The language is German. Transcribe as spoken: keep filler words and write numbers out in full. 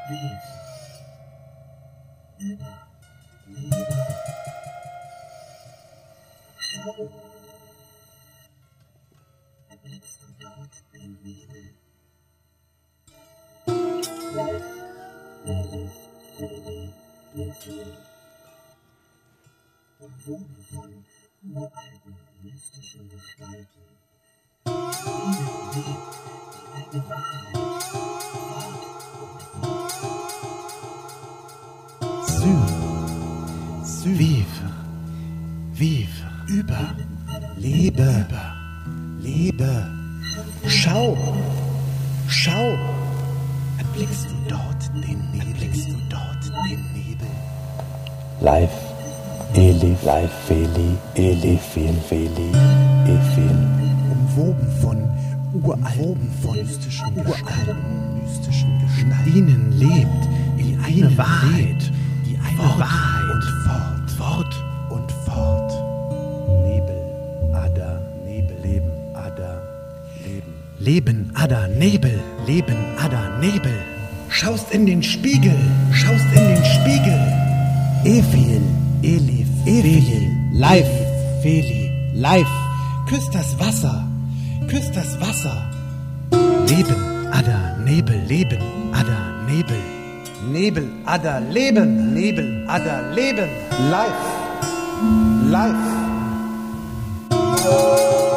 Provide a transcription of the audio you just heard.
Vivre, vivre, über, lebe, über, lebe. Schau, schau, erblickst du dort den Nebel, erblickst du dort den Nebel. Live, Eli, live, Feli, Eli, Fel, Feli, Efel. Umwoben von uralten, von mystischen Gestalten, mystischen Gestalten. In ihnen lebt die eine Wahrheit, die eine fort Wahrheit und fort, fort und fort. Nebel, Adda, Nebel, Leben, Adda, Leben. Leben, Adda, Nebel, Leben, Adda, Nebel. Schaust in den Spiegel, schaust in den Spiegel. Efil, Elif, Efil, live, Feli, live. Küsst das Wasser, küsst das Wasser. Leben, Adda, Nebel, Leben, Adda, Nebel. Nebel, Adda, Leben, Nebel, Adda, Leben. Live, live.